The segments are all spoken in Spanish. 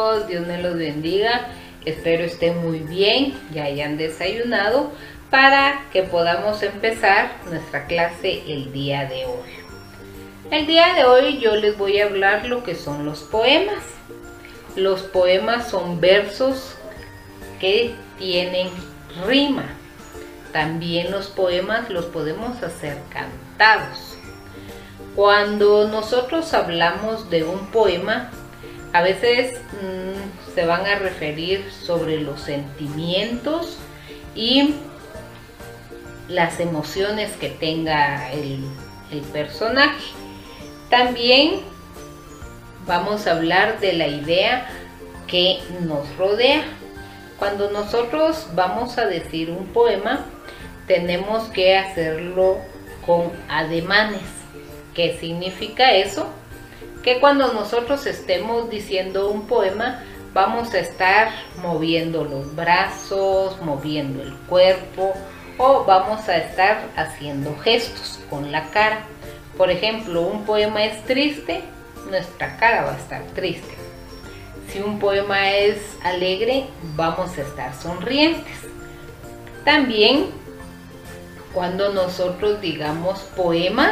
chicos, Dios me los bendiga. Espero estén muy bien, ya hayan desayunado para que podamos empezar nuestra clase el día de hoy. El día de hoy yo les voy a hablar lo que son los poemas. Los poemas son versos que tienen rima. También los poemas los podemos hacer cantados. Cuando nosotros hablamos de un poema, a veces se van a referir sobre los sentimientos y las emociones que tenga el personaje. También vamos a hablar de la idea que nos rodea. Cuando nosotros vamos a decir un poema, tenemos que hacerlo con ademanes. ¿Qué significa eso? Que cuando nosotros estemos diciendo un poema, vamos a estar moviendo los brazos, moviendo el cuerpo, o vamos a estar haciendo gestos con la cara. Por ejemplo, un poema es triste, nuestra cara va a estar triste. Si un poema es alegre, vamos a estar sonrientes. También, cuando nosotros digamos poemas,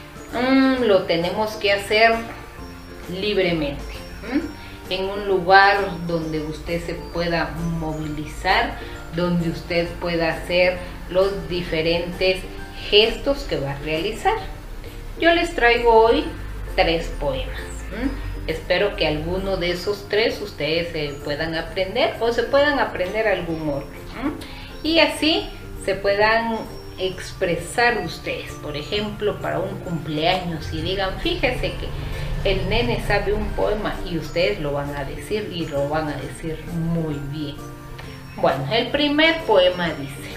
lo tenemos que hacer libremente, en un lugar donde usted se pueda movilizar, donde usted pueda hacer los diferentes gestos que va a realizar. Yo les traigo hoy 3 poemas. Espero que alguno de esos 3 ustedes se puedan aprender o se puedan aprender algún otro. Y así se puedan expresar ustedes. Por ejemplo, para un cumpleaños y digan, fíjese que el nene sabe un poema y ustedes lo van a decir y lo van a decir muy bien. Bueno, el primer poema dice: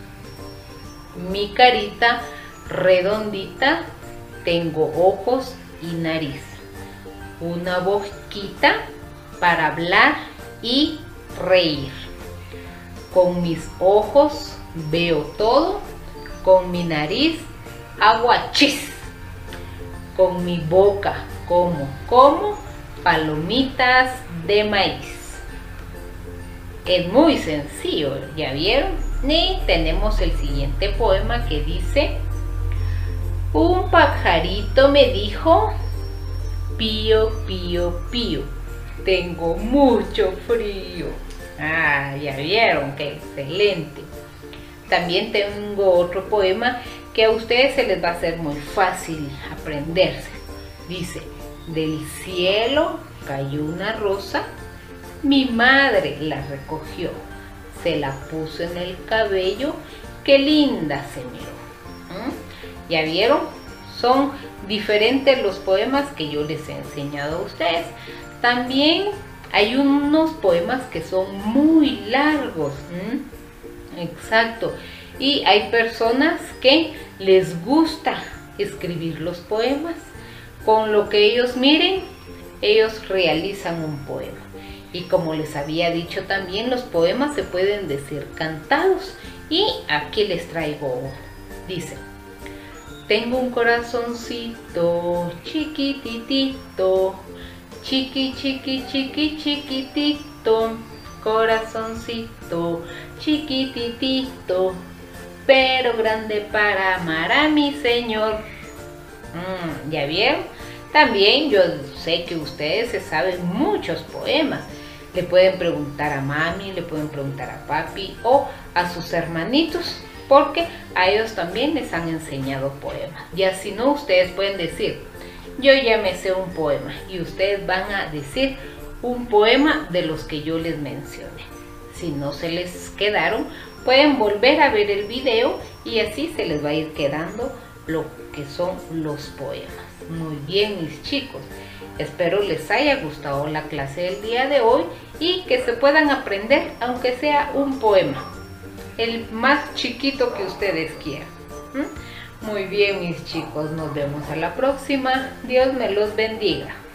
mi carita redondita, tengo ojos y nariz, una boquita para hablar y reír. Con mis ojos veo todo, con mi nariz hago achis, con mi boca como palomitas de maíz. Es muy sencillo, ¿ya vieron? Y tenemos el siguiente poema que dice: un pajarito me dijo, pío, pío, pío, tengo mucho frío. Ya vieron, qué excelente. También tengo otro poema que a ustedes se les va a hacer muy fácil aprenderse. Dice: del cielo cayó una rosa, mi madre la recogió, se la puso en el cabello, qué linda se miró. ¿Ya vieron? Son diferentes los poemas que yo les he enseñado a ustedes. También hay unos poemas que son muy largos. Exacto. Y hay personas que les gusta escribir los poemas. Con lo que ellos miren, ellos realizan un poema. Y como les había dicho también, los poemas se pueden decir cantados. Y aquí les traigo uno. Dice: tengo un corazoncito chiquititito, chiqui, chiqui, chiqui, chiquitito, corazoncito chiquititito, pero grande para amar a mi Señor. ¿Ya vieron? También yo sé que ustedes se saben muchos poemas. Le pueden preguntar a mami, le pueden preguntar a papi o a sus hermanitos, porque a ellos también les han enseñado poemas. Y así no, ustedes pueden decir: yo ya me sé un poema, y ustedes van a decir un poema de los que yo les mencioné. Si no se les quedaron, pueden volver a ver el video y así se les va a ir quedando lo que son los poemas. Muy bien, mis chicos, espero les haya gustado la clase del día de hoy y que se puedan aprender aunque sea un poema, el más chiquito que ustedes quieran. Muy bien, mis chicos, nos vemos a la próxima. Dios me los bendiga.